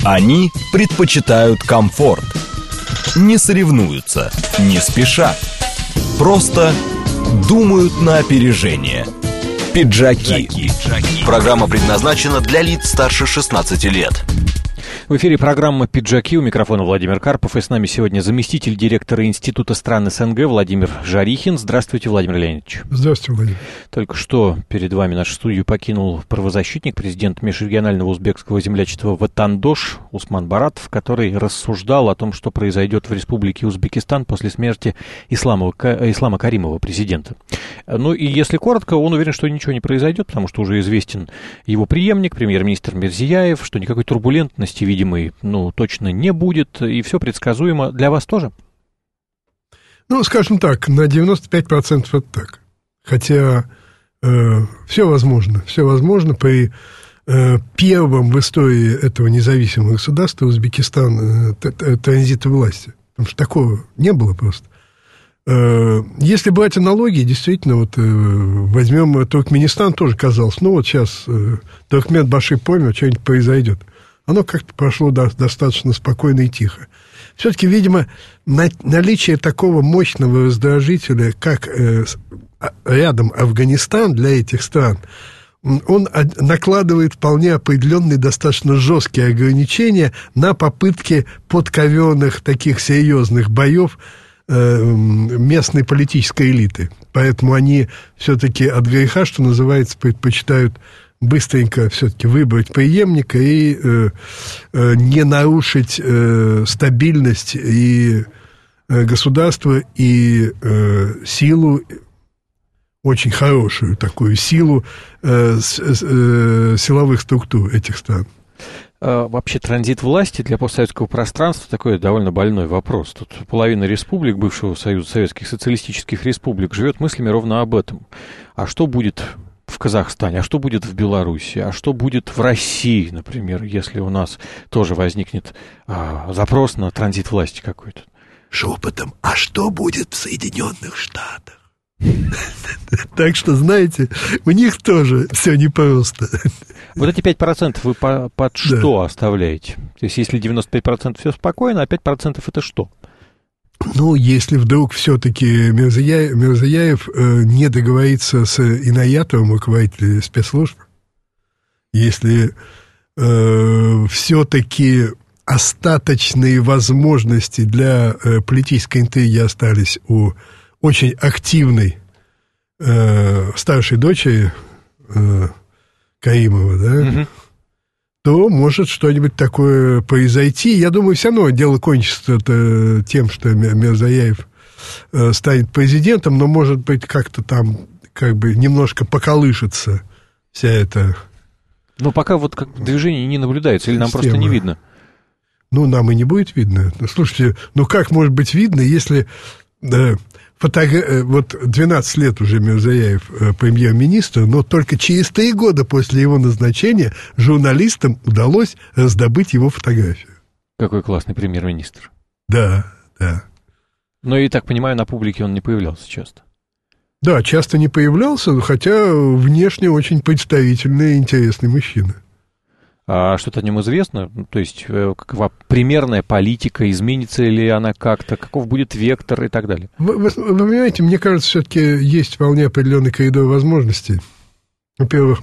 Они предпочитают комфорт. Не соревнуются, не спешат. Просто думают на опережение. Пиджаки. Программа предназначена для лиц старше 16 лет. В эфире программа «Пиджаки», у микрофона Владимир Карпов, и с нами сегодня заместитель директора Института стран СНГ Владимир Жарихин. Здравствуйте, Владимир Леонидович. Здравствуйте, Владимир. Только что перед вами нашу студию покинул правозащитник, президент межрегионального узбекского землячества Ватандош Усман Баратов, который рассуждал о том, что произойдет в Республике Узбекистан после смерти Ислама Каримова, президента. Ну и если коротко, он уверен, что ничего не произойдет, потому что уже известен его преемник, премьер-министр Мирзияев, что никакой турбулентности, видимой, точно не будет, и все предсказуемо. Для вас тоже? Скажем так, на 95% это так. Хотя все возможно. Все возможно. При первом в истории этого независимого государства Узбекистан транзита власти. Потому что такого не было просто. Если брать аналогии, действительно, возьмем Туркменистан, тоже казалось, сейчас Туркменбаши понял, что-нибудь произойдет. Оно как-то прошло достаточно спокойно и тихо. Все-таки, видимо, наличие такого мощного раздражителя, как рядом Афганистан для этих стран, он накладывает вполне определенные, достаточно жесткие ограничения на попытки подковерных таких серьезных боев местной политической элиты. Поэтому они все-таки от греха, что называется, предпочитают быстренько все-таки выбрать преемника и не нарушить стабильность и государства, и силу, очень хорошую такую силу силовых структур этих стран. Вообще транзит власти для постсоветского пространства такой довольно больной вопрос. Тут половина республик бывшего Союза Советских Социалистических Республик живет мыслями ровно об этом. А что будет в Казахстане, а что будет в Беларуси, а что будет в России, например, если у нас тоже возникнет запрос на транзит власти какой-то? Шепотом, а что будет в Соединенных Штатах? Так что, знаете, у них тоже все непросто. Вот эти 5% вы под что оставляете? То есть, если 95% все спокойно, а 5% это что? Если вдруг все-таки Мирзияев не договорится с Инаятовым, руководителем спецслужб, если все-таки остаточные возможности для политической интриги остались у очень активной старшей дочери Каримова, да, то может что-нибудь такое произойти. Я думаю, все равно дело кончится тем, что Мирзияев станет президентом, но, может быть, как-то там немножко поколышется вся эта... Но пока как движение не наблюдается, или нам система. Просто не видно? Нам и не будет видно. Слушайте, как может быть видно, если... 12 лет уже Мирзияев премьер-министр, но только через 3 года после его назначения журналистам удалось раздобыть его фотографию. Какой классный премьер-министр. Да. Но, и так понимаю, на публике он не появлялся часто. Да, часто не появлялся, хотя внешне очень представительный и интересный мужчина. А что-то о нем известно? То есть, какова примерная политика, изменится ли она как-то, каков будет вектор и так далее? Вы понимаете, мне кажется, все-таки есть вполне определенный коридор возможностей. Во-первых,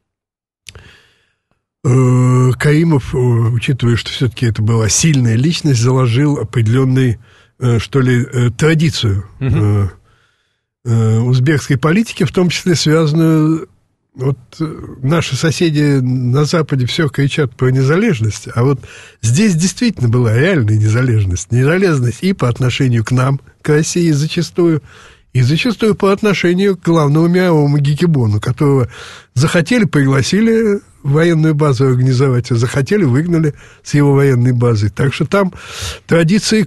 Каримов, учитывая, что все-таки это была сильная личность, заложил определенную, традицию узбекской политики, в том числе связанную... наши соседи на Западе все кричат про незалежность, а здесь действительно была реальная незалежность. Незалежность и по отношению к нам, к России зачастую, и зачастую по отношению к главному мировому гегемону, которого захотели, пригласили в военную базу организовать, а захотели, выгнали с его военной базы. Так что там традиции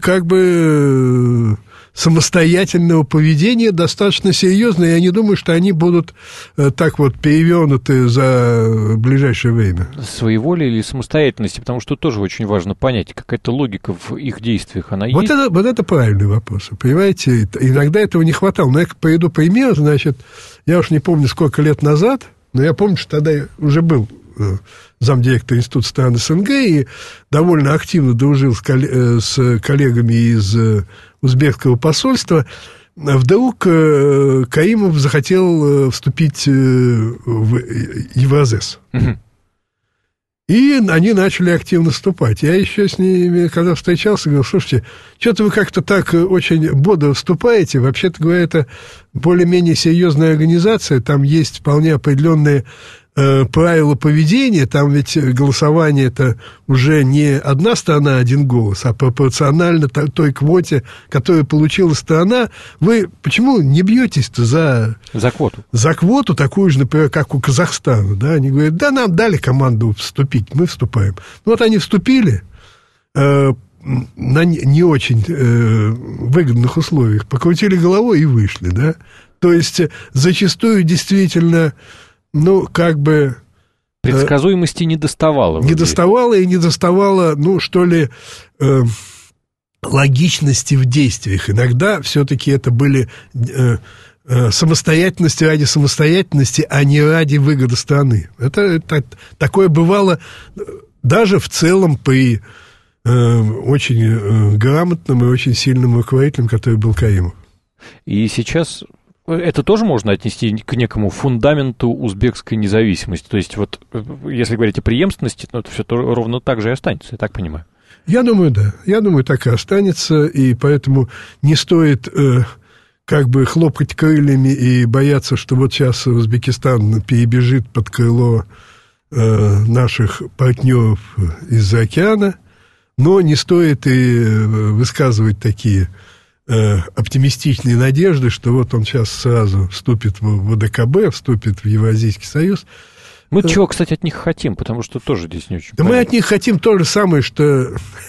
самостоятельного поведения достаточно серьезные. Я не думаю, что они будут так перевернуты за ближайшее время. Своеволие или самостоятельности? Потому что тоже очень важно понять, какая-то логика в их действиях, она есть? Это правильный вопрос. Понимаете, иногда этого не хватало. Но я приведу пример. Значит, я уж не помню, сколько лет назад, но я помню, что тогда уже был замдиректора Института стран СНГ, и довольно активно дружил с коллегами из узбекского посольства. Вдруг Каримов захотел вступить в Евразес. И они начали активно вступать. Я еще с ними, когда встречался, говорил: слушайте, что-то вы как-то так очень бодро вступаете. Вообще-то говоря, это более-менее серьезная организация. Там есть вполне определенные правила поведения. Там ведь голосование это уже не одна страна, один голос, а пропорционально той квоте, которую получила страна. Вы почему не бьетесь-то за квоту? За квоту, такую же, например, как у Казахстана. Да? Они говорят: да, нам дали команду вступить, мы вступаем. Ну, вот они вступили на не очень выгодных условиях, покрутили головой и вышли. Да? То есть, зачастую действительно... Ну, как бы... Предсказуемости не доставало. Не доставало, ну, что ли, логичности в действиях. Иногда все-таки это были самостоятельности ради самостоятельности, а не ради выгоды страны. Это такое бывало даже в целом при очень грамотном и очень сильном руководителе, который был Каримов. И сейчас... Это тоже можно отнести к некому фундаменту узбекской независимости. То есть, вот, если говорить о преемственности, то все ровно так же и останется, я так понимаю. Я думаю, да. Я думаю, так и останется, и поэтому не стоит как бы хлопать крыльями и бояться, что вот сейчас Узбекистан перебежит под крыло наших партнеров из-за океана, но не стоит и высказывать такие... оптимистичные надежды, что вот он сейчас сразу вступит в ВДКБ, вступит в Евразийский союз. Мы чего, кстати, от них хотим, потому что тоже здесь не очень понятно. Мы от них хотим то же самое, что...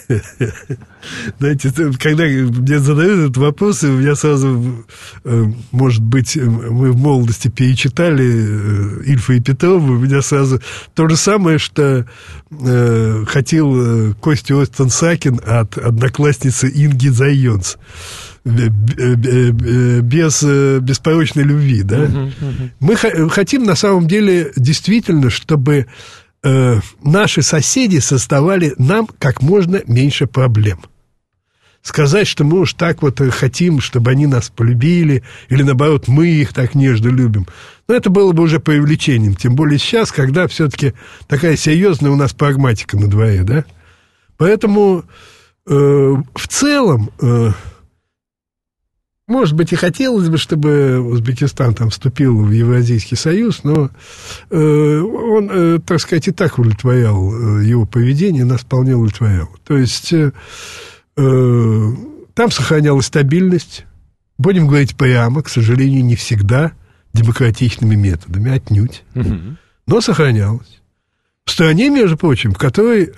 Знаете, когда мне задают этот вопрос, у меня сразу, может быть, мы в молодости перечитали Ильфа и Петрова, у меня сразу то же самое, что хотел Костя Остен-Сакин от одноклассницы Инги Зайонс. Без беспорочной любви, да? Мы хотим, на самом деле, действительно, чтобы наши соседи создавали нам как можно меньше проблем. Сказать, что мы уж так вот хотим, чтобы они нас полюбили, или, наоборот, мы их так нежно любим, но это было бы уже преувеличением. Тем более сейчас, когда все-таки такая серьезная у нас прагматика на дворе, да? Поэтому в целом... Может быть, и хотелось бы, чтобы Узбекистан там вступил в Евразийский союз, но он, так сказать, и так удовлетворял, его поведение нас вполне удовлетворяло. То есть там сохранялась стабильность, будем говорить прямо, к сожалению, не всегда демократичными методами, отнюдь, но сохранялась. В стране, между прочим, в которой...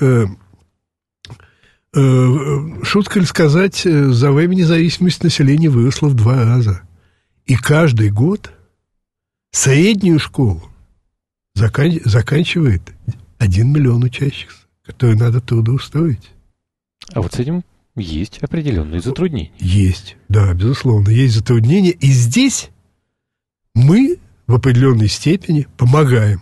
шутка ли сказать, за время независимости населения выросло в 2 раза. И каждый год среднюю школу заканчивает 1 миллион учащихся, которые надо трудоустроить. А вот с этим есть определенные затруднения. Есть, да, безусловно, есть затруднения. И здесь мы в определенной степени помогаем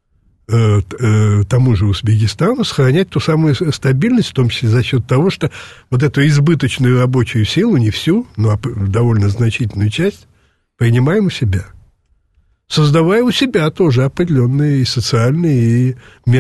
тому же Узбекистану сохранять ту самую стабильность, в том числе за счет того, что вот эту избыточную рабочую силу, не всю, но довольно значительную часть, принимаем у себя, создавая у себя тоже определенные и социальные, и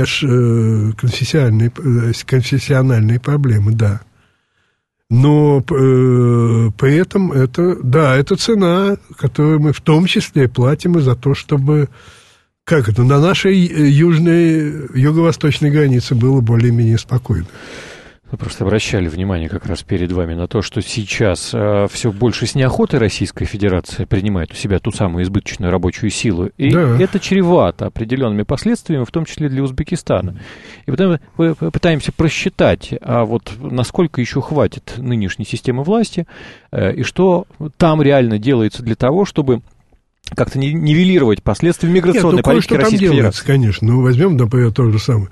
межконфессиональные проблемы, да. Но при этом это цена, которую мы в том числе платим и за то, чтобы... Как это? На нашей юго-восточной границе было более-менее спокойно. Вы просто обращали внимание как раз перед вами на то, что сейчас все больше с неохотой Российская Федерация принимает у себя ту самую избыточную рабочую силу. И да, это чревато определенными последствиями, в том числе для Узбекистана. И потом мы пытаемся просчитать, а вот насколько еще хватит нынешней системы власти, и что там реально делается для того, чтобы... как-то нивелировать последствия миграционной политики Российской Федерации. Конечно, возьмем, например, то же самое.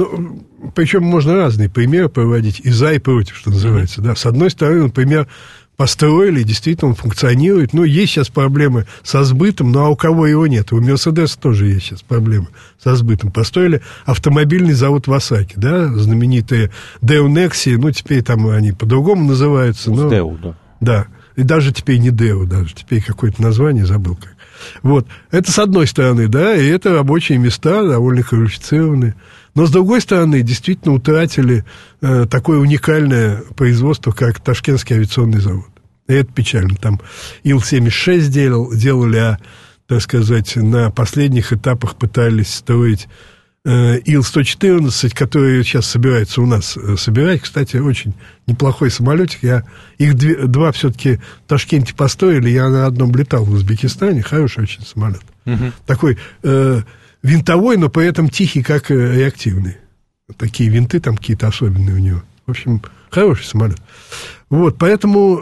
Причем можно разные примеры проводить, и за, и против, что называется. Да. С одной стороны, например, построили, действительно он функционирует. Ну, есть сейчас проблемы со сбытом, ну, а у кого его нет? У Мерседеса тоже есть сейчас проблемы со сбытом. Построили автомобильный завод в Осаке, да, знаменитые Deo Nexi, ну, теперь там они по-другому называются. Deo, да. Да, и даже теперь не Deo, даже теперь какое-то название, забыл как. Вот, это с одной стороны, да, и это рабочие места, довольно квалифицированные. Но, с другой стороны, действительно утратили такое уникальное производство, как Ташкентский авиационный завод. И это печально. Там Ил-76 делали, так сказать, на последних этапах пытались строить Ил-114, который сейчас собирается у нас собирать. Кстати, очень неплохой самолетик. Их два все-таки в Ташкенте построили. Я на одном летал в Узбекистане. Хороший очень самолет. Такой... винтовой, но при этом тихий, как реактивный. Такие винты там какие-то особенные у него. В общем, хороший самолет. Вот, поэтому,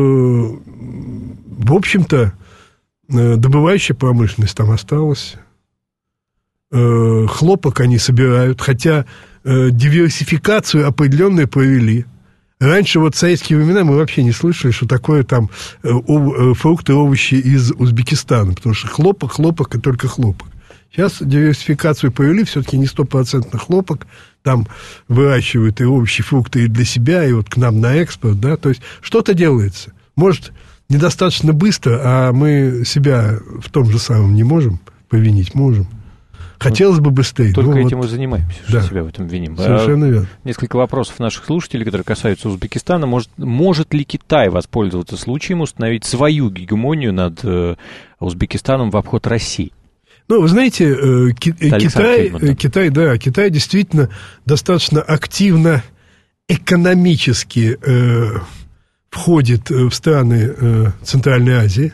в общем-то, добывающая промышленность там осталась. Хлопок они собирают, хотя диверсификацию определенную провели. Раньше, вот в советские времена, мы вообще не слышали, что такое там фрукты, овощи из Узбекистана, потому что хлопок и только хлопок. Сейчас диверсификацию провели, все-таки не 100% хлопок, там выращивают и овощи, фрукты и для себя, и вот к нам на экспорт, да, то есть что-то делается. Может, недостаточно быстро, а мы себя в том же самом не можем повинить, можем. Хотелось бы быстрее. Только этим и занимаемся, что себя в этом виним. Совершенно верно. Несколько вопросов наших слушателей, которые касаются Узбекистана. Может ли Китай воспользоваться случаем установить свою гегемонию над Узбекистаном в обход России? Ну, вы знаете, Китай действительно достаточно активно экономически входит в страны Центральной Азии.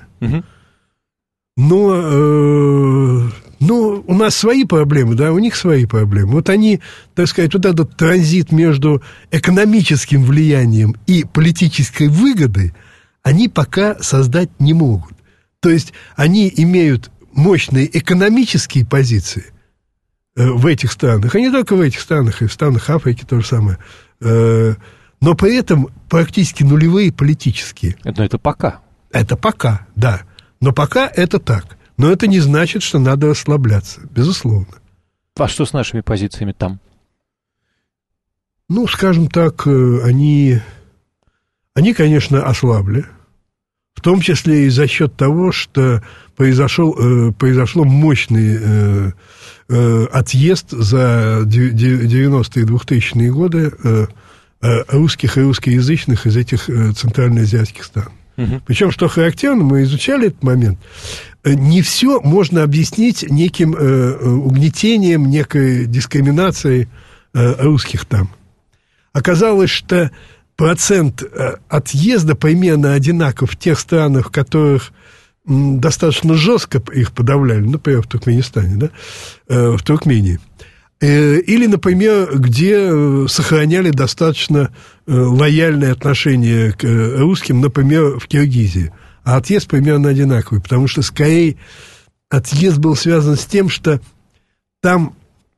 Но у нас свои проблемы, да, у них свои проблемы. Вот они, так сказать, вот этот транзит между экономическим влиянием и политической выгодой они пока создать не могут. То есть они имеют мощные экономические позиции в этих странах, а не только в этих странах, и в странах Африки то же самое, но при этом практически нулевые политические. Это пока. Это пока, да. Но пока это так. Но это не значит, что надо расслабляться, безусловно. А что с нашими позициями там? Ну, скажем так, они, конечно, ослабли. В том числе и за счет того, что произошло мощный отъезд за 90-е и 2000-е годы русских и русскоязычных из этих центральноазиатских стран. Причем, что характерно, мы изучали этот момент, не все можно объяснить неким угнетением, некой дискриминацией русских там. Оказалось, что процент отъезда примерно одинаков в тех странах, в которых достаточно жестко их подавляли, например, в Туркменистане, да, в Туркмении, или, например, где сохраняли достаточно лояльное отношение к русским, например, в Киргизии. А отъезд примерно одинаковый, потому что, скорее, отъезд был связан с тем, что там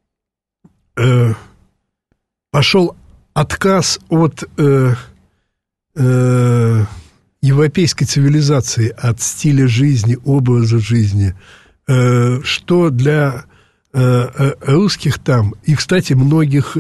пошел отказ от европейской цивилизации, от стиля жизни, образа жизни, что для русских там, и, кстати, многих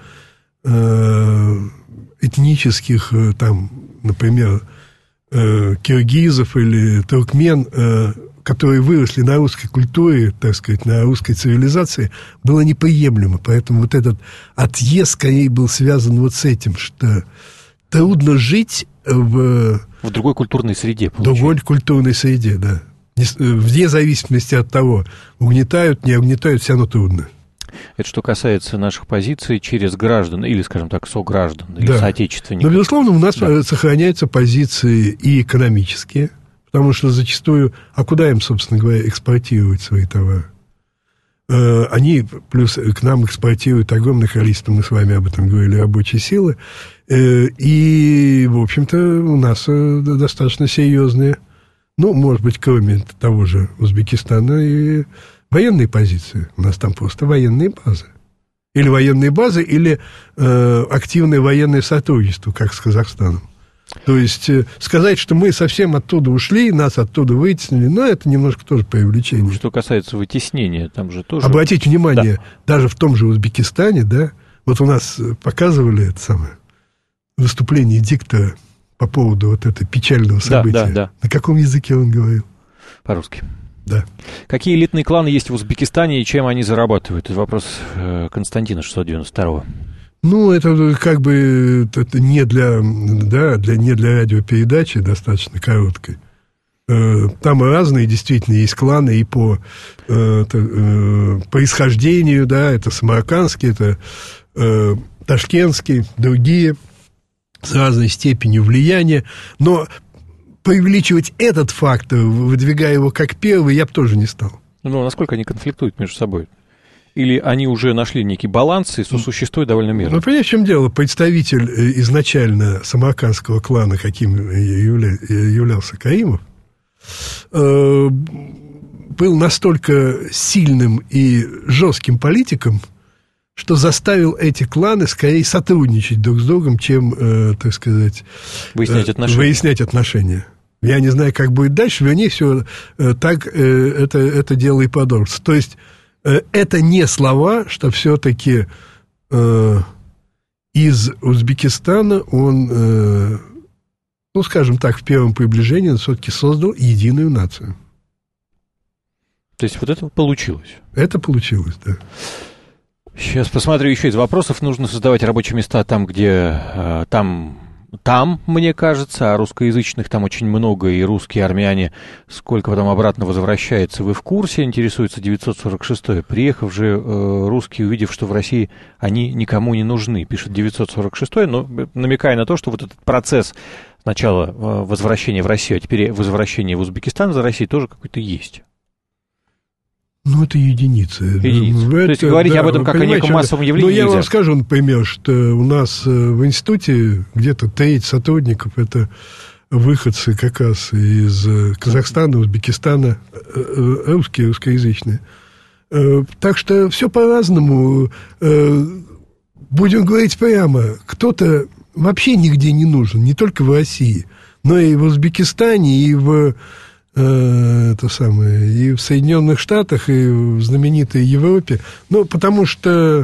этнических, там, например, киргизов или туркмен, которые выросли на русской культуре, так сказать, на русской цивилизации, было неприемлемо. Поэтому вот этот отъезд скорее был связан вот с этим, что трудно жить в другой культурной среде. В другой культурной среде, да. Вне зависимости от того, угнетают, не угнетают, все равно трудно. Это что касается наших позиций через граждан, или, скажем так, сограждан, или соотечественников. Но, безусловно, у нас сохраняются позиции и экономические, потому что зачастую, а куда им, собственно говоря, экспортировать свои товары? Они плюс к нам экспортируют огромное количество, мы с вами об этом говорили, рабочей силы, и, в общем-то, у нас достаточно серьезные, ну, может быть, кроме того же Узбекистана, и военные позиции. У нас там просто военные базы. Или военные базы, или активное военное сотрудничество, как с Казахстаном. То есть сказать, что мы совсем оттуда ушли, нас оттуда вытеснили, но это немножко тоже преувеличение. Что касается вытеснения, там же тоже... Обратите внимание, даже в том же Узбекистане, да, вот у нас показывали это самое выступление диктора по поводу вот этого печального события. Да. На каком языке он говорил? По-русски. Да. Какие элитные кланы есть в Узбекистане и чем они зарабатывают? Это вопрос Константина 692-го. Ну, это как бы это не для радиопередачи, достаточно короткой. Там разные действительно есть кланы и по происхождению, да, это самаркандские, это ташкентские, другие, с разной степенью влияния. Но преувеличивать этот фактор, выдвигая его как первый, я бы тоже не стал. Ну, насколько они конфликтуют между собой? Или они уже нашли некий баланс и сосуществуют довольно мирно? Ну, понимаешь, в чем дело? Представитель изначально самаркандского клана, каким являлся Каримов, был настолько сильным и жестким политиком, что заставил эти кланы скорее сотрудничать друг с другом, чем, так сказать, выяснять отношения. Я не знаю, как будет дальше, вернее всего, так это дело и продолжится. То есть это не слова, что все-таки из Узбекистана он, ну, скажем так, в первом приближении он все-таки создал единую нацию. То есть вот это получилось? Это получилось, да. Сейчас посмотрю еще из вопросов. Нужно создавать рабочие места там, где... Там, мне кажется, а русскоязычных там очень много, и русские армяне, сколько потом обратно возвращается, вы в курсе, интересуется 946-й. Приехав же русские, увидев, что в России они никому не нужны, пишет 946-й, но намекая на то, что вот этот процесс сначала возвращения в Россию, а теперь возвращения в Узбекистан за Россией тоже какой-то есть. Ну, это единицы. То есть говорить об этом как о неком массовом явлении нельзя. Я вам скажу, например, что у нас в институте где-то треть сотрудников это выходцы как раз из Казахстана, Узбекистана, русскоязычные. Так что все по-разному. Будем говорить прямо, кто-то вообще нигде не нужен, не только в России, но и в Узбекистане, и в... и в Соединенных Штатах, и в знаменитой Европе. Ну, потому что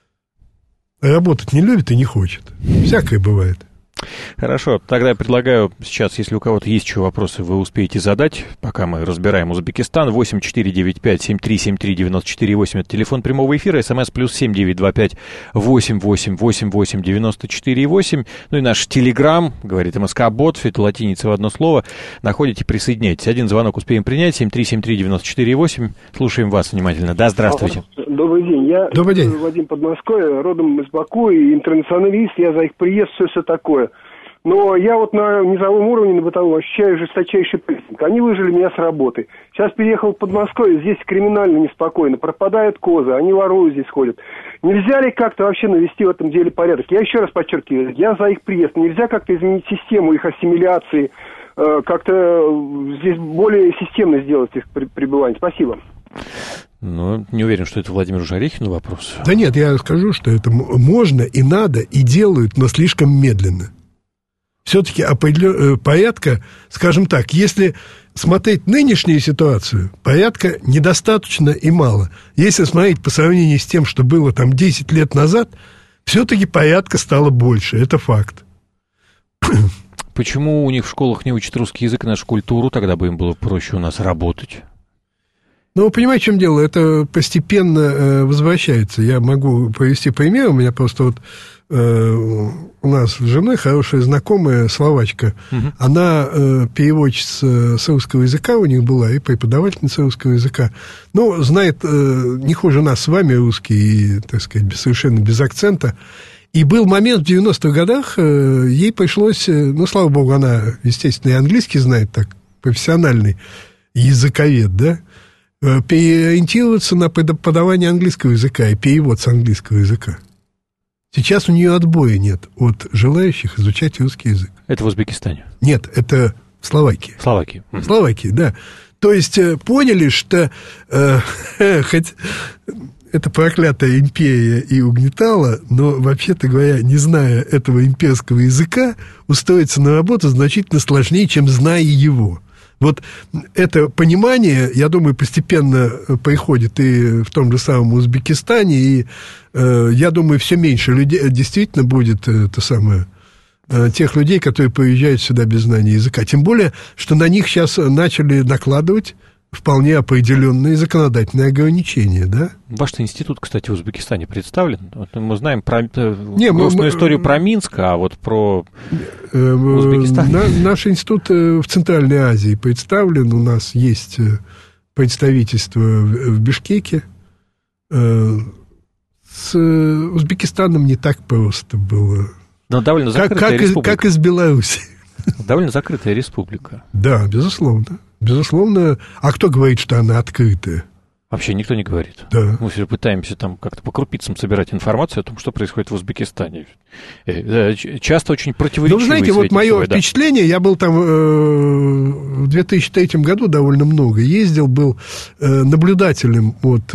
работать не любит и не хочет. Всякое бывает. Хорошо, тогда я предлагаю сейчас, если у кого-то есть еще вопросы, вы успеете задать, пока мы разбираем Узбекистан. 8495-7373-94-8, это телефон прямого эфира, смс +7 925 88 88 94 ну и наш телеграм, говорит МСК-бот, все это латиница в одно слово, находите, присоединяйтесь. Один звонок успеем принять, 7373-94-8, слушаем вас внимательно. Да, здравствуйте. Добрый день, я Вадим Подмосковье, родом из Баку, и интернационалист, я за их приезд, все такое. Но я вот на низовом уровне, на бытовом, ощущаю жесточайший прессинг. Они выжили меня с работы. Сейчас переехал в Подмосковье, здесь криминально неспокойно, пропадают козы, они воруют здесь ходят. Нельзя ли как-то вообще навести в этом деле порядок? Я еще раз подчеркиваю, я за их приезд. Нельзя как-то изменить систему их ассимиляции, как-то здесь более системно сделать их пребывание. Спасибо. Ну, не уверен, что это Владимиру Жарехину вопрос. Да нет, я скажу, что это можно и надо, и делают, но слишком медленно. Все-таки порядка, скажем так, если смотреть нынешнюю ситуацию, порядка недостаточно и мало. Если смотреть по сравнению с тем, что было там 10 лет назад, все-таки порядка стало больше, это факт. Почему у них в школах не учат русский язык и нашу культуру, тогда бы им было проще у нас работать? Ну, понимаете, в чем дело? Это постепенно возвращается. Я могу привести пример. У меня просто вот у нас с женой хорошая знакомая словачка. Угу. Она переводчица с русского языка у них была и преподавательница русского языка. Ну, знает не хуже нас с вами русский, и, так сказать, совершенно без акцента. И был момент в 90-х годах, ей пришлось, ну, слава богу, она, естественно, и английский знает, так, профессиональный языковед, да, переориентироваться на преподавание английского языка и перевод с английского языка. Сейчас у нее отбоя нет от желающих изучать русский язык. Это в Узбекистане? Нет, это в Словакии. В Словакии, да. То есть поняли, что хоть эта проклятая империя и угнетала, но, вообще-то говоря, не зная этого имперского языка, устроиться на работу значительно сложнее, чем зная его. Вот это понимание, я думаю, постепенно приходит и в том же самом Узбекистане, и, я думаю, все меньше людей действительно будет тех людей, которые приезжают сюда без знания языка. Тем более, что на них сейчас начали накладывать вполне определенные законодательные ограничения, да? Ваш институт, кстати, в Узбекистане представлен. Вот мы знаем про грустную историю про Минск, а вот про Узбекистан. Наш институт в Центральной Азии представлен. У нас есть представительство в Бишкеке. С Узбекистаном не так просто было. Но довольно закрытая республика. Как и с Беларуси. Довольно закрытая республика. Да, безусловно. Безусловно. А кто говорит, что она открытая? Вообще никто не говорит. Да. Мы все пытаемся там как-то по крупицам собирать информацию о том, что происходит в Узбекистане. Часто очень противоречивые. Ну, вы знаете, вот мое впечатление, я был там в 2003 году довольно много ездил, был наблюдателем от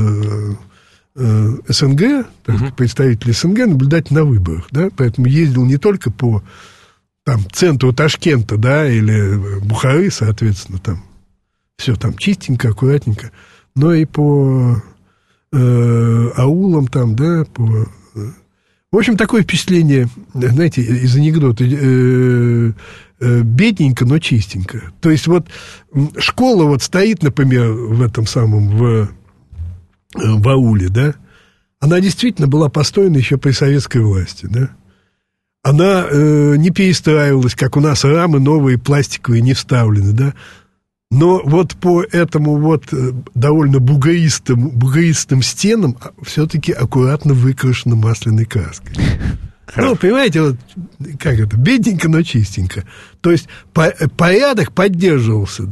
СНГ, представитель СНГ, наблюдатель на выборах, да, поэтому ездил не только по там центру Ташкента, да, или Бухары, соответственно, там все там чистенько, аккуратненько, но и по аулам там, да, по... В общем, такое впечатление, знаете, из анекдота, бедненько, но чистенько. То есть вот школа вот стоит, например, в этом самом, в ауле, да, она действительно была построена еще при советской власти, да. Она не перестраивалась, как у нас рамы новые пластиковые не вставлены, да. Но вот по этому вот довольно бугоистым стенам все-таки аккуратно выкрашена масляной краской. Ну, понимаете, вот как это, бедненько, но чистенько. То есть порядок поддерживался,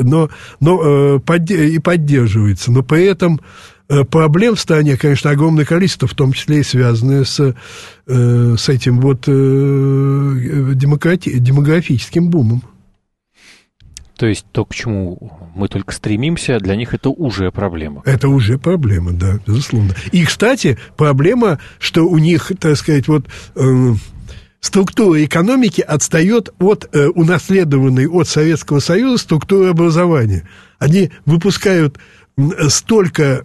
и поддерживается, но при этом проблем в стране, конечно, огромное количество, в том числе и связанные с этим вот демографическим бумом. То есть то, к чему мы только стремимся, для них это уже проблема. Это уже проблема, да, безусловно. И, кстати, проблема, что у них, так сказать, вот структура экономики отстает от унаследованной от Советского Союза структуры образования. Они выпускают столько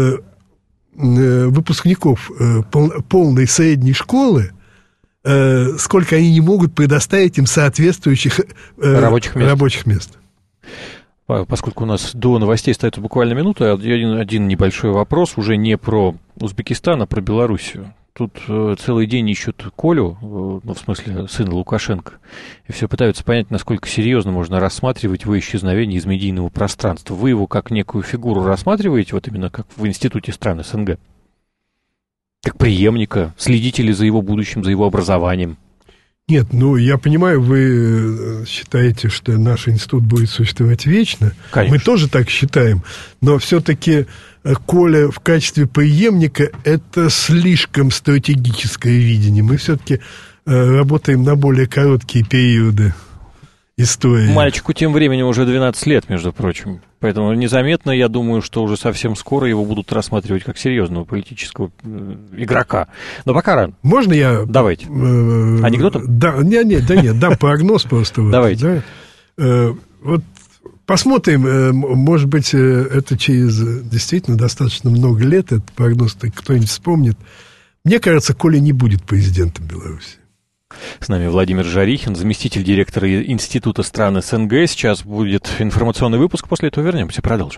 выпускников полной средней школы, сколько они не могут предоставить им соответствующих рабочих мест. Поскольку у нас до новостей остается буквально минута, один небольшой вопрос, уже не про Узбекистан, а про Белоруссию. Тут целый день ищут Колю, ну, в смысле, сына Лукашенко, и все пытаются понять, насколько серьезно можно рассматривать его исчезновение из медийного пространства. Вы его как некую фигуру рассматриваете, вот именно как в Институте стран СНГ? Как преемника? Следите ли за его будущим, за его образованием? Нет, ну, я понимаю, вы считаете, что наш институт будет существовать вечно. Конечно. Мы тоже так считаем. Но все-таки Коля в качестве преемника – это слишком стратегическое видение. Мы все-таки работаем на более короткие периоды истории. Мальчику тем временем уже 12 лет, между прочим. Поэтому незаметно, я думаю, что уже совсем скоро его будут рассматривать как серьезного политического игрока. Но пока рано. Можно я... Давайте. Анекдотом? Да, нет, дам прогноз просто. Давайте. Вот посмотрим, может быть, это через действительно достаточно много лет, этот прогноз кто-нибудь вспомнит. Мне кажется, Коля не будет президентом Беларуси. С нами Владимир Жарихин, заместитель директора Института стран СНГ. Сейчас будет информационный выпуск, после этого вернемся, продолжим.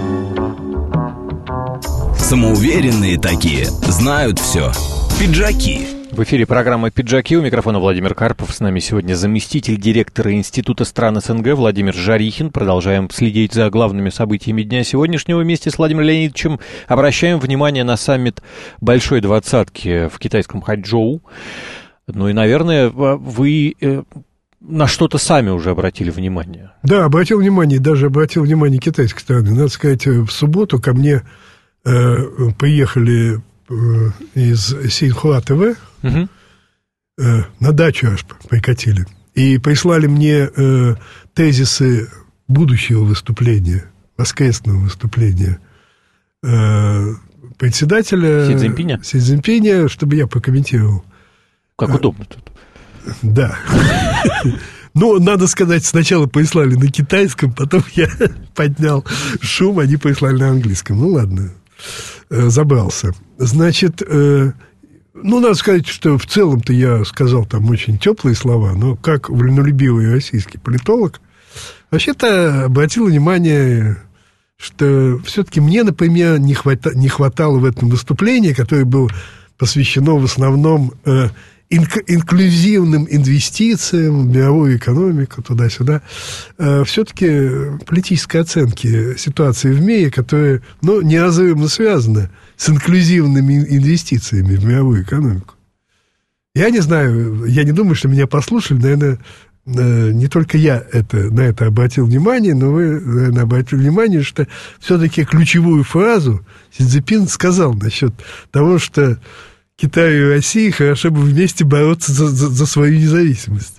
Самоуверенные такие, знают все. Пиджаки. В эфире программа «Пиджаки», у микрофона Владимир Карпов. С нами сегодня заместитель директора Института стран СНГ Владимир Жарихин. Продолжаем следить за главными событиями дня сегодняшнего. Вместе с Владимиром Леонидовичем обращаем внимание на саммит Большой Двадцатки в китайском Ханчжоу. Ну и, наверное, вы на что-то сами уже обратили внимание. Да, обратил внимание, даже обратил внимание китайской стороны. Надо сказать, в субботу ко мне приехали из Синьхуа ТВ, на дачу аж прикатили, и прислали мне тезисы будущего выступления, воскресного выступления председателя Си Цзиньпиня, чтобы я прокомментировал. Как удобно тут. Да. Ну, надо сказать, сначала прислали на китайском, потом я поднял шум, они прислали на английском. Ну, ладно, забрался. Значит, надо сказать, что в целом-то я сказал там очень теплые слова, но как вольнолюбивый российский политолог, вообще-то обратил внимание, что все-таки мне, например, не хватало в этом выступлении, которое было посвящено в основном инклюзивным инвестициям в мировую экономику, туда-сюда, все-таки политической оценки ситуации в мире, которая, неразрывно связана с инклюзивными инвестициями в мировую экономику. Я не знаю, я не думаю, что меня послушали, наверное, не только я на это обратил внимание, но вы, наверное, обратили внимание, что все-таки ключевую фразу Си Цзиньпин сказал насчет того, что Китаю и России хорошо бы вместе бороться за свою независимость.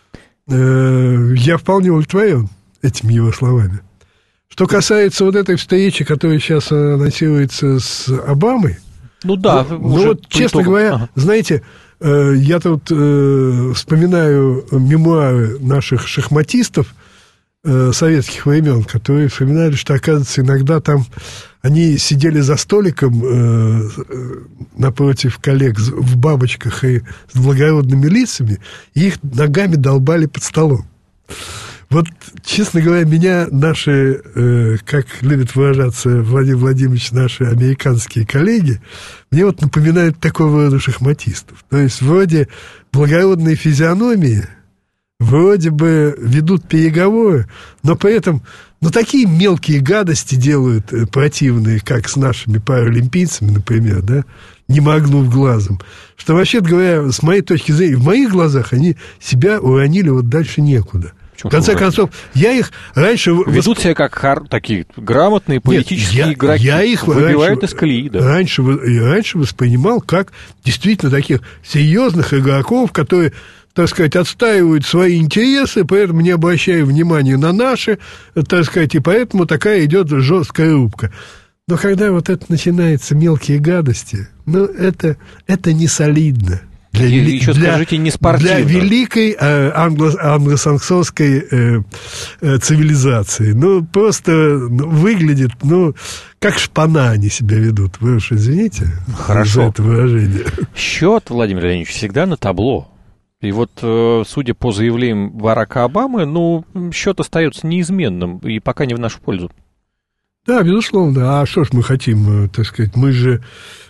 Я вполне удовлетворен этими его словами. Что касается вот этой встречи, которая сейчас анонсируется с Обамой, честно говоря, знаете, я тут вспоминаю мемуары наших шахматистов советских времен, которые вспоминали, что, оказывается, иногда там они сидели за столиком напротив коллег в бабочках и с благородными лицами, и их ногами долбали под столом. Вот, честно говоря, меня наши, как любят выражаться Владимир Владимирович, наши американские коллеги, мне вот напоминают такого рода шахматистов. То есть, вроде благородные физиономии, вроде бы ведут переговоры, но при этом, такие мелкие гадости делают противные, как с нашими паралимпийцами, например, да, не моргнув глазом, что, вообще говоря, с моей точки зрения, в моих глазах они себя уронили вот дальше некуда. В конце концов, я их раньше... Ведут себя как такие грамотные политические игроки. Я их выбивают из колеи, да. Раньше воспринимал как действительно таких серьезных игроков, которые, так сказать, отстаивают свои интересы, поэтому не обращая внимания на наши, так сказать, и поэтому такая идет жесткая рубка. Но когда вот это начинается мелкие гадости, это не солидно. Скажите, не спортивно. Для великой англосаксонской цивилизации. Просто выглядит, как шпана они себя ведут. Вы уж извините. Хорошо. За это выражение. Счет, Владимир Леонидович, всегда на табло. И вот, судя по заявлениям Барака Обамы, счет остается неизменным и пока не в нашу пользу. Да, безусловно. А что ж мы хотим, так сказать? Мы же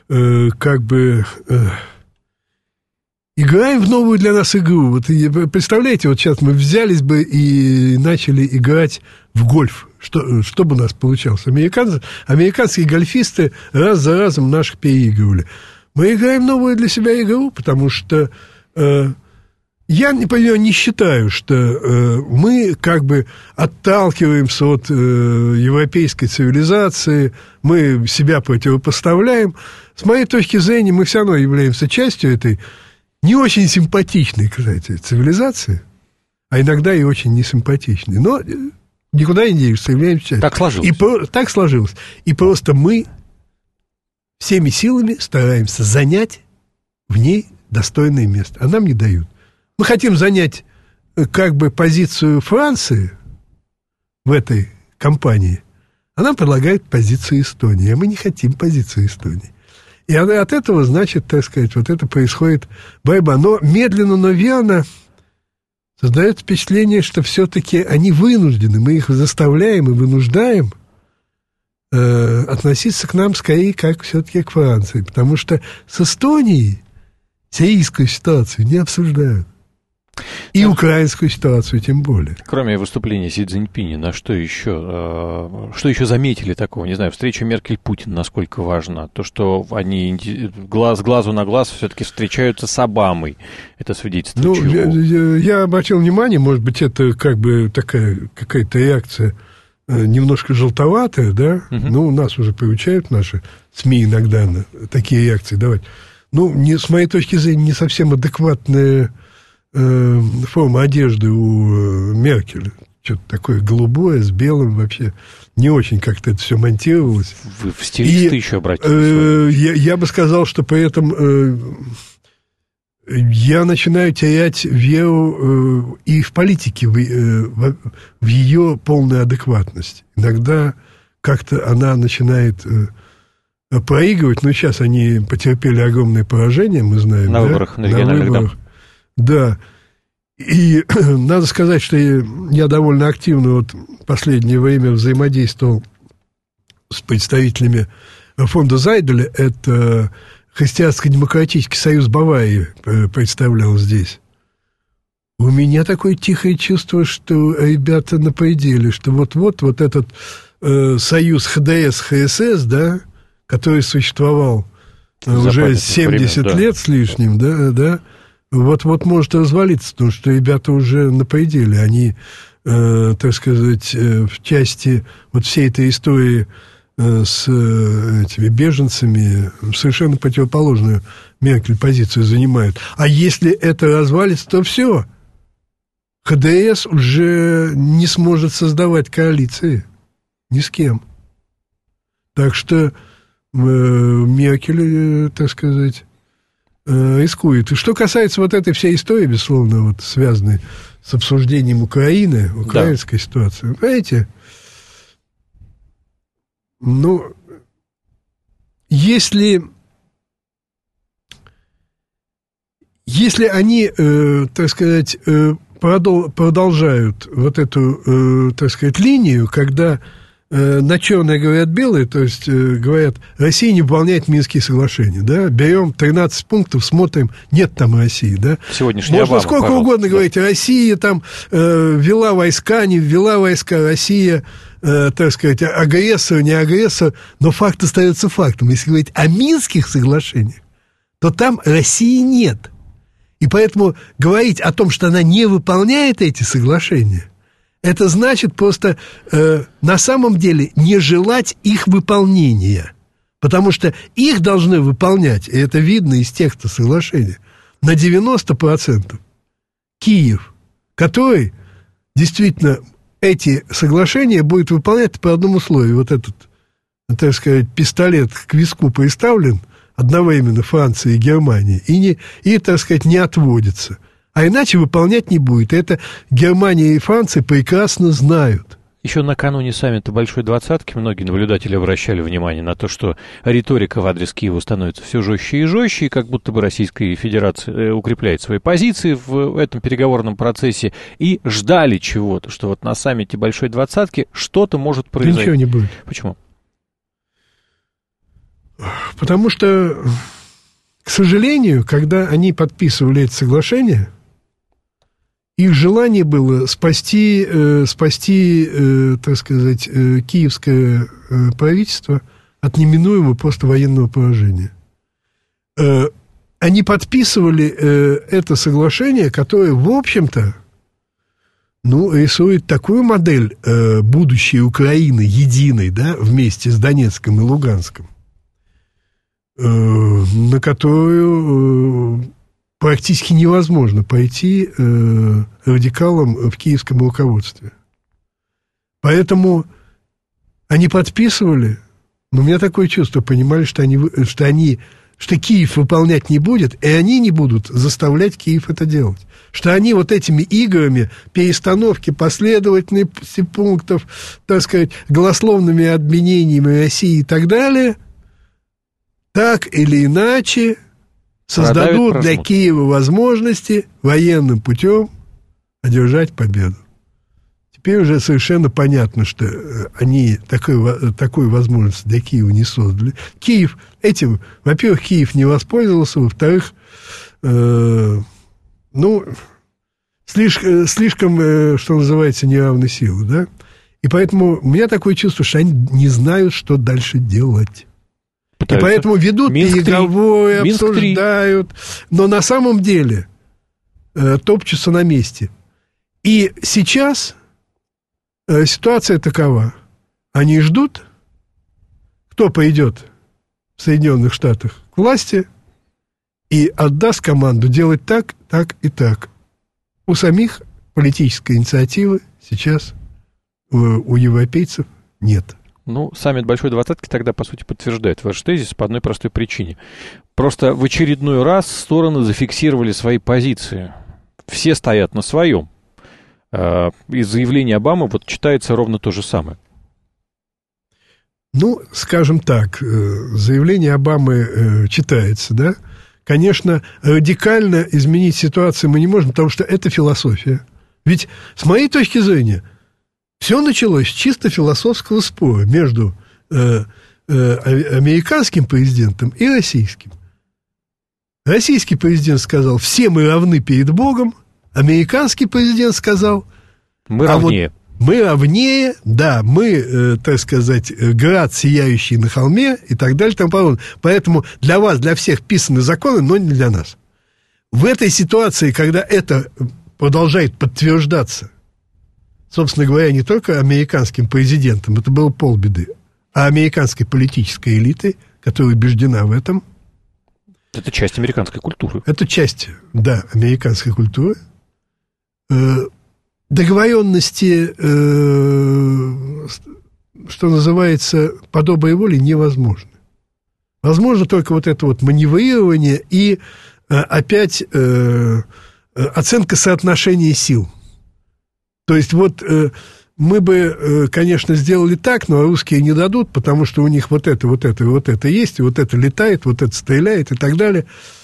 играем в новую для нас игру. Вот представляете, вот сейчас мы взялись бы и начали играть в гольф. Что бы у нас получалось? Американские гольфисты раз за разом наших переигрывали. Мы играем новую для себя игру, потому что я, например, не считаю, что мы отталкиваемся от европейской цивилизации, мы себя противопоставляем. С моей точки зрения, мы все равно являемся частью этой не очень симпатичной, кстати, цивилизации, а иногда и очень несимпатичной. Но никуда не денешься, являемся частью. Так сложилось. Так сложилось. И просто мы всеми силами стараемся занять в ней достойное место. А нам не дают. Мы хотим занять позицию Франции в этой кампании, а нам предлагают позицию Эстонии. А мы не хотим позицию Эстонии. И от этого, значит, так сказать, вот это происходит борьба. Но медленно, но верно создается впечатление, что все-таки они вынуждены, мы их заставляем и вынуждаем относиться к нам скорее как все-таки к Франции. Потому что с Эстонией сирийскую ситуацию не обсуждают. И украинскую ситуацию тем более. Кроме выступления Си Цзиньпиня, что еще заметили такого? Не знаю, встреча Меркель-Путин насколько важна? То, что они глаз глазу на глаз все-таки встречаются с Обамой. Это свидетельство чего? Я обратил внимание, может быть, это такая какая-то реакция немножко желтоватая, да? У нас уже приучают наши СМИ иногда на такие реакции давать. С моей точки зрения, не совсем адекватная форма одежды у Меркель. что-то такое голубое с белым вообще. Не очень как-то это все монтировалось. Вы в стилисты еще обратились? Я бы сказал, что при этом я начинаю терять веру и в политике, в ее полную адекватность. Иногда как-то она начинает проигрывать. Но сейчас они потерпели огромное поражение, мы знаем. На выборах, на региональных, выборах. Да. И надо сказать, что я довольно активно вот в последнее время взаимодействовал с представителями фонда Зайделя. Это Христианско-демократический союз Баварии представлял здесь. У меня такое тихое чувство, что ребята на пределе, что вот-вот вот этот союз ХДС-ХСС, да, который существовал уже 70 лет с лишним, да, вот может развалиться, потому что ребята уже на пределе. Они, так сказать, в части вот всей этой истории с этими беженцами совершенно противоположную Меркель позицию занимают. А если это развалится, то все. ХДС уже не сможет создавать коалиции ни с кем. Так что Меркель, так сказать, рискует. И что касается вот этой всей истории, безусловно, вот связанной с обсуждением Украины, украинской ситуации, понимаете, ну, если они, так сказать, продолжают вот эту, так сказать, линию, когда на черное говорят белые, то есть говорят, Россия не выполняет Минские соглашения, да, берем 13 пунктов, смотрим, нет там России, да. Сегодняшняя можно Обама, сколько угодно говорить, Россия там ввела войска, не ввела войска, Россия, так сказать, агрессор, не агрессор, но факт остается фактом. Если говорить о Минских соглашениях, то там России нет. И поэтому говорить о том, что она не выполняет эти соглашения, это значит просто на самом деле не желать их выполнения. Потому что их должны выполнять, и это видно из текста соглашения, на 90% Киев, который действительно эти соглашения будет выполнять по одному условию. Вот этот, так сказать, пистолет к виску приставлен одновременно Франции и Германии и, так сказать, не отводится. А иначе выполнять не будет. Это Германия и Франция прекрасно знают. Еще накануне саммита Большой Двадцатки многие наблюдатели обращали внимание на то, что риторика в адрес Киева становится все жестче и жестче, и как будто бы Российская Федерация укрепляет свои позиции в этом переговорном процессе, и ждали чего-то, что вот на саммите Большой Двадцатки что-то может произойти. Ничего не будет. Почему? Потому что, к сожалению, когда они подписывали эти соглашения, их желание было спасти, так сказать, киевское правительство от неминуемого просто военного поражения. Они подписывали это соглашение, которое, в общем-то, рисует такую модель будущей Украины единой, да, вместе с Донецком и Луганском, на которую практически невозможно пойти радикалам в киевском руководстве. Поэтому они подписывали, но у меня такое чувство, понимали, что Киев выполнять не будет, и они не будут заставлять Киев это делать. Что они вот этими играми, перестановки последовательности пунктов, так сказать, голословными обвинениями России и так далее, так или иначе создадут для Киева возможности военным путем одержать победу. Теперь уже совершенно понятно, что они такой возможности для Киева не создали. Киев этим, во-первых, Киев не воспользовался, во-вторых, слишком, что называется, неравной силы, да? И поэтому у меня такое чувство, что они не знают, что дальше делать. Пытаются. И поэтому ведут переговоры, обсуждают, но на самом деле топчутся на месте. И сейчас ситуация такова. Они ждут, кто пойдет в Соединенных Штатах к власти и отдаст команду делать так, так и так. У самих политической инициативы сейчас у европейцев нет. Ну, саммит Большой Двадцатки тогда, по сути, подтверждает ваш тезис по одной простой причине. Просто в очередной раз стороны зафиксировали свои позиции. Все стоят на своем. Из заявления Обамы вот читается ровно то же самое. Ну, скажем так, заявление Обамы читается, да? Конечно, радикально изменить ситуацию мы не можем, потому что это философия. Ведь, с моей точки зрения, все началось с чисто философского спора между американским президентом и российским. Российский президент сказал, все мы равны перед Богом. Американский президент сказал, мы равнее. Мы равнее, да, мы, так сказать, град, сияющий на холме и так далее, и тому подобное. Поэтому для вас, для всех писаны законы, но не для нас. В этой ситуации, когда это продолжает подтверждаться, собственно говоря, не только американским президентом, это было полбеды, а американской политической элитой, которая убеждена в этом. Это часть американской культуры. Это часть, да, американской культуры. Договоренности, что называется, по доброй воле невозможно. Возможно только вот это вот маневрирование и опять оценка соотношения сил. То есть вот мы бы, конечно, сделали так, но русские не дадут, потому что у них вот это есть, и вот это летает, вот это стреляет и так далее.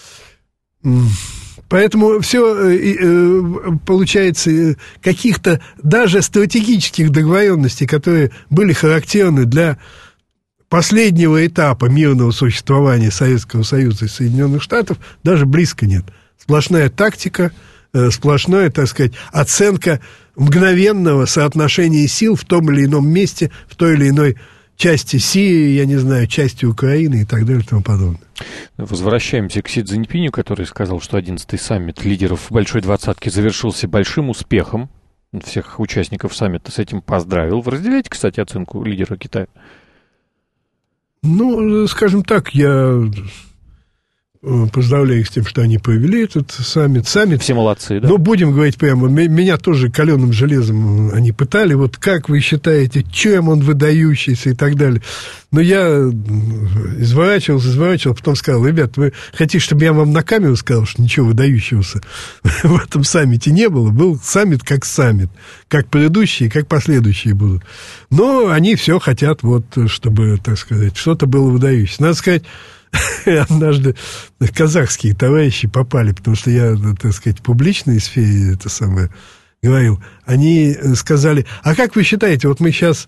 Поэтому все получается каких-то даже стратегических договоренностей, которые были характерны для последнего этапа мирного существования Советского Союза и Соединенных Штатов, даже близко нет. Сплошная тактика, сплошная, так сказать, оценка мгновенного соотношения сил в том или ином месте, в той или иной части Сирии, я не знаю, части Украины и так далее и тому подобное. Возвращаемся к Си Цзиньпиню, который сказал, что 11-й саммит лидеров Большой Двадцатки завершился большим успехом. Всех участников саммита с этим поздравил. Вы разделяете, кстати, оценку лидера Китая? Ну, скажем так, я поздравляю их с тем, что они провели этот саммит. Все молодцы, да? Но будем говорить прямо, меня тоже каленым железом они пытали. Вот как вы считаете, чем он выдающийся и так далее. Но я изворачивался, потом сказал, ребят, вы хотите, чтобы я вам на камеру сказал, что ничего выдающегося в этом саммите не было? Был саммит, как предыдущие, как последующие будут. Но они все хотят, вот, чтобы, так сказать, что-то было выдающееся. Надо сказать, однажды казахские товарищи попали, потому что я, так сказать, в публичной сфере это самое говорил. Они сказали, а как вы считаете, вот мы сейчас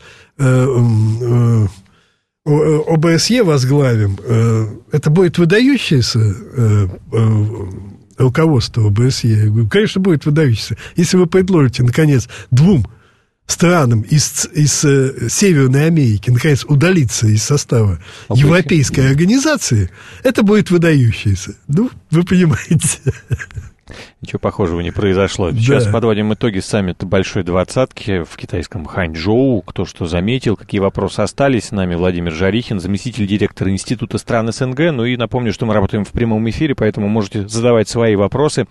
ОБСЕ возглавим, это будет выдающееся руководство ОБСЕ? Я говорю, конечно, будет выдающееся. Если вы предложите, наконец, двум странам из Северной Америки, наконец, удалиться из состава Европейской организации, это будет выдающееся. Ну, вы понимаете. Ничего похожего не произошло. Сейчас подводим итоги саммита Большой Двадцатки в китайском Ханчжоу. Кто что заметил, какие вопросы остались. С нами Владимир Жарихин, заместитель директора Института стран СНГ. Ну и напомню, что мы работаем в прямом эфире, поэтому можете задавать свои вопросы.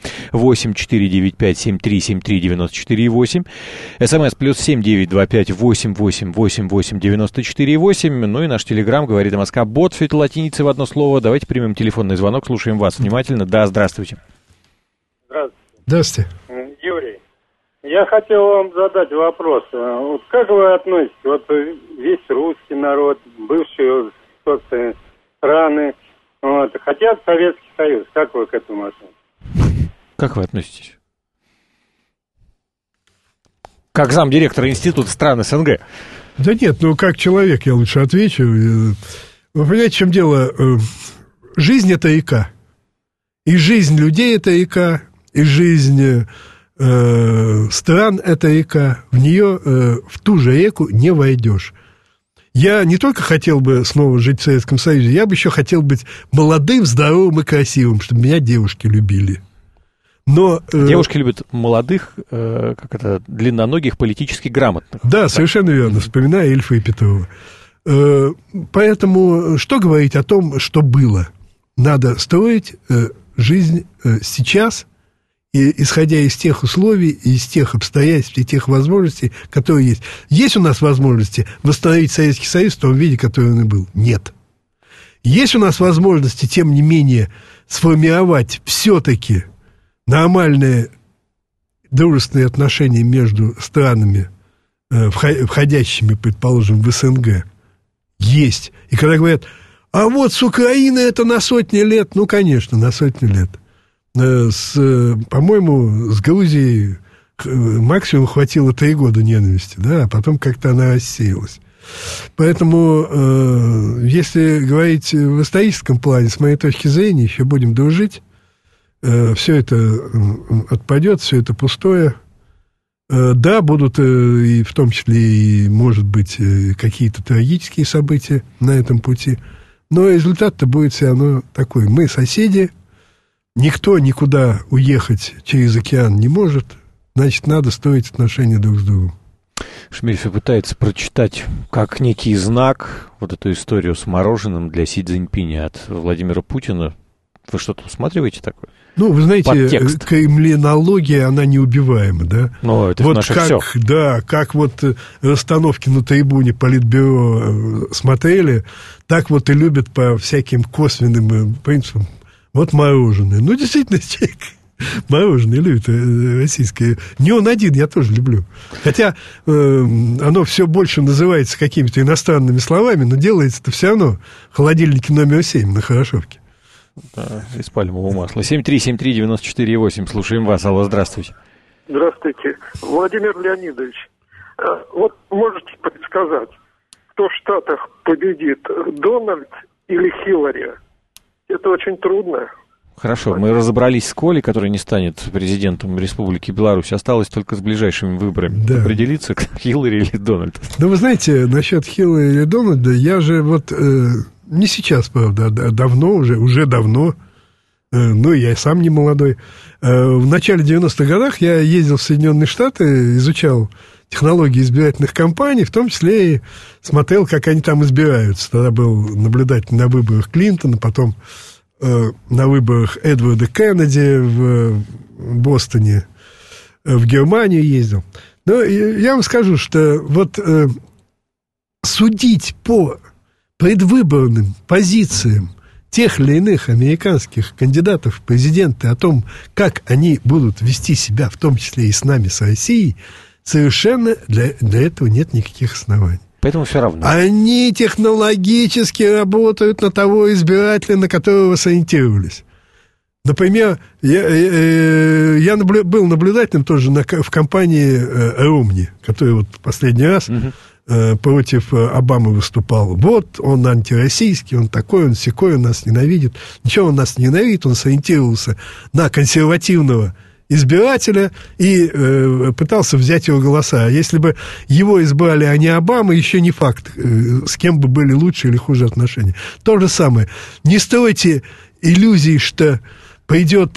8-495-7373-94-8. СМС +7 925 88 88 94 8. Ну и наш телеграм говорит МСК Бот, все это латиницы в одно слово. Давайте примем телефонный звонок, слушаем вас внимательно. Да, здравствуйте. Здравствуйте. Юрий, я хотел вам задать вопрос. Вот как вы относитесь, вот весь русский народ, бывшие собственные страны, вот, хотят Советский Союз. Как вы к этому относитесь? Как вы относитесь? Как замдиректора Института стран СНГ. Да нет, ну как человек я лучше отвечу. Вы понимаете, в чем дело? Жизнь – это река. И жизнь людей – это река. И жизнь стран – это река. В нее, в ту же реку не войдешь. Я не только хотел бы снова жить в Советском Союзе, я бы еще хотел быть молодым, здоровым и красивым, чтобы меня девушки любили. Но, девушки любят молодых, длинноногих, политически грамотных. Да, совершенно верно, вспоминая Ильфа и Петрова. Поэтому что говорить о том, что было? Надо строить жизнь сейчас исходя из тех условий, из тех обстоятельств и тех возможностей, которые есть. Есть у нас возможности восстановить Советский Союз в том виде, который он и был? Нет. Есть у нас возможности, тем не менее, сформировать все-таки нормальные дружественные отношения между странами, входящими, предположим, в СНГ? Есть. И когда говорят, а вот с Украиной это на сотни лет, ну, конечно, на сотни лет. По-моему, с Грузией максимум хватило 3 года ненависти, да, а потом как-то она рассеялась. Поэтому, если говорить в историческом плане, с моей точки зрения, еще будем дружить, все это отпадет, все это пустое. Да, будут и в том числе, и, может быть, какие-то трагические события на этом пути, но результат-то будет все равно такой. Мы соседи, никто никуда уехать через океан не может, значит, надо строить отношения друг с другом. Шмельфи пытается прочитать как некий знак вот эту историю с мороженым для Си Цзиньпиня от Владимира Путина. Вы что-то усматриваете такое? Ну, вы знаете, кремлинология, она неубиваема, да? Ну, это вот наше как, все. Да, как вот расстановки на трибуне Политбюро смотрели, так вот и любят по всяким косвенным принципам. Вот мороженое. Ну, действительно, человек мороженое любит российское. Не он один, я тоже люблю. Хотя оно все больше называется какими-то иностранными словами, но делается-то все равно в холодильнике номер 7 на Хорошевке. Да, из пальмового масла. 7373948. Слушаем вас. Алло, здравствуйте. Здравствуйте. Владимир Леонидович, вот можете предсказать, кто в Штатах победит, Дональд или Хиллари? Это очень трудно. Хорошо, мы разобрались с Колей, который не станет президентом Республики Беларусь. Осталось только с ближайшими выборами определиться, Хиллари или Дональд. Ну, вы знаете, насчет Хиллари или Дональда, я же вот... Не сейчас, правда, а давно уже давно, ну, я и сам не молодой. В начале 90-х годах я ездил в Соединенные Штаты, изучал технологии избирательных кампаний, в том числе и смотрел, как они там избираются. Тогда был наблюдатель на выборах Клинтона, потом на выборах Эдварда Кеннеди в Бостоне, в Германию ездил. Но я вам скажу, что вот судить по предвыборным позициям тех или иных американских кандидатов в президенты о том, как они будут вести себя, в том числе и с нами, с Россией, совершенно для этого нет никаких оснований. Поэтому все равно. Они технологически работают на того избирателя, на которого сориентировались. Например, я был наблюдателем тоже в кампании Ромни, который вот последний раз... против Обамы выступал. Вот, он антироссийский, он такой, он сякой, он нас ненавидит. Ничего, он нас не ненавидит, он сориентировался на консервативного избирателя и пытался взять его голоса. А если бы его избрали, а не Обама, еще не факт, с кем бы были лучше или хуже отношения. То же самое. Не стройте иллюзий, что пойдет...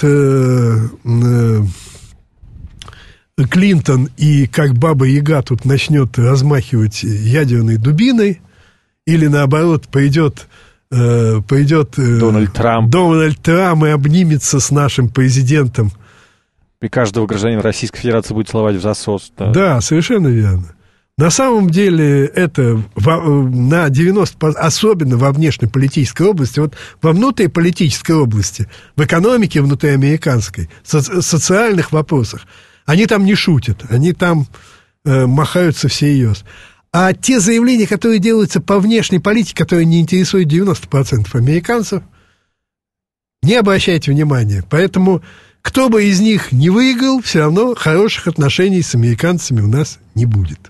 Клинтон и как Баба-Яга тут начнет размахивать ядерной дубиной, или наоборот пойдет Дональд Трамп и обнимется с нашим президентом. И каждого гражданина Российской Федерации будет целовать в засос. Да, совершенно верно. На самом деле это на 90%, особенно во внешнеполитической области, вот во внутриполитической области, в экономике внутриамериканской, социальных вопросах, они там не шутят, они там махаются всерьез. А те заявления, которые делаются по внешней политике, которые не интересуют 90% американцев, не обращайте внимания. Поэтому, кто бы из них не выиграл, все равно хороших отношений с американцами у нас не будет.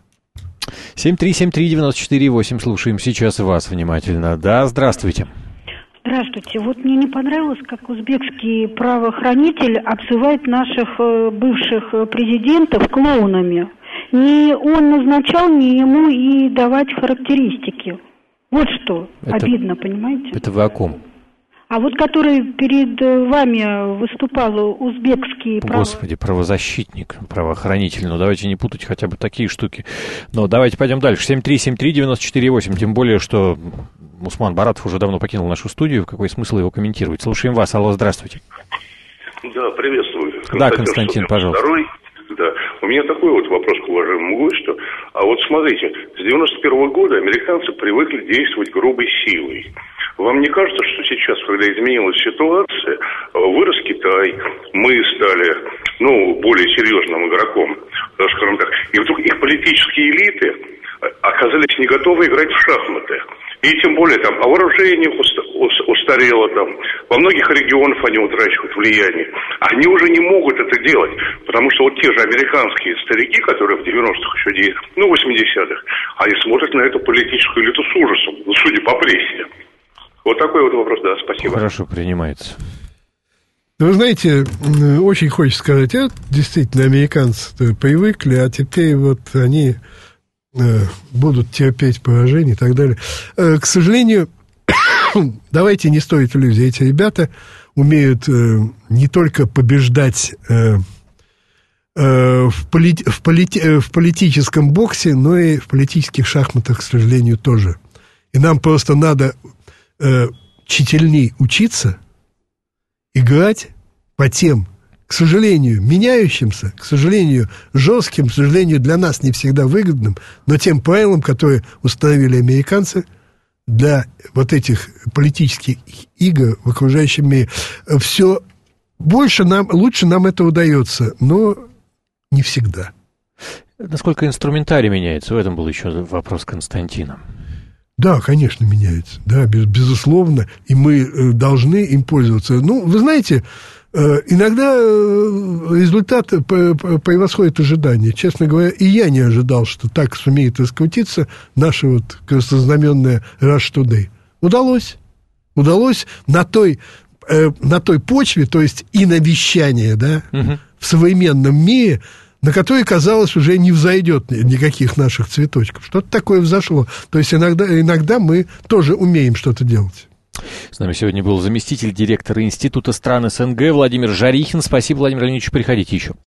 7373948, слушаем сейчас вас внимательно. Да, здравствуйте. Здравствуйте. Вот мне не понравилось, как узбекский правоохранитель обзывает наших бывших президентов клоунами. Не он назначал, не ему и давать характеристики. Вот что обидно, понимаете? Это вы о ком? А вот который перед вами выступал узбекский... Господи, правозащитник, правоохранитель. Ну, давайте не путать хотя бы такие штуки. Но давайте пойдем дальше. 7373948, тем более, что Усман Баратов уже давно покинул нашу студию. Какой смысл его комментировать? Слушаем вас. Алло, здравствуйте. Да, приветствую. Да, Константин, пожалуйста. Да. У меня такой вот вопрос к уважаемому гостю. А вот смотрите, с 91 года американцы привыкли действовать грубой силой. Вам не кажется, что сейчас, когда изменилась ситуация, вырос Китай, мы стали, более серьезным игроком, скажем так, и вдруг их политические элиты оказались не готовы играть в шахматы. И тем более там вооружение устарело там, во многих регионах они утрачивают влияние. Они уже не могут это делать, потому что вот те же американские старики, которые в 90-х еще, 80-х, они смотрят на эту политическую элиту с ужасом, судя по прессе. Вот такой вот вопрос, да, спасибо. Хорошо, принимается. Вы знаете, очень хочется сказать, действительно, американцы привыкли, а теперь вот они будут терпеть поражение и так далее. К сожалению, давайте не стоит иллюзий. Эти ребята умеют не только побеждать в политическом боксе, но и в политических шахматах, к сожалению, тоже. И нам просто надо тщательней учиться играть по тем, к сожалению, меняющимся, к сожалению, жестким, к сожалению, для нас не всегда выгодным, но тем правилам, которые установили американцы для вот этих политических игр в окружающем мире. Все лучше нам это удается, но не всегда. Насколько инструментарий меняется? В этом был еще вопрос Константина. Да, конечно, меняется. Да, безусловно. И мы должны им пользоваться. Вы знаете, иногда результат превосходит ожидания. Честно говоря, и я не ожидал, что так сумеет раскрутиться наша вот краснознаменная Rush Today. Удалось на той почве, то есть и на вещание, да, в современном мире, на которой, казалось, уже не взойдет никаких наших цветочков. Что-то такое взошло. То есть иногда мы тоже умеем что-то делать. С нами сегодня был заместитель директора Института стран СНГ Владимир Жарихин. Спасибо, Владимир Леонидович, приходите еще.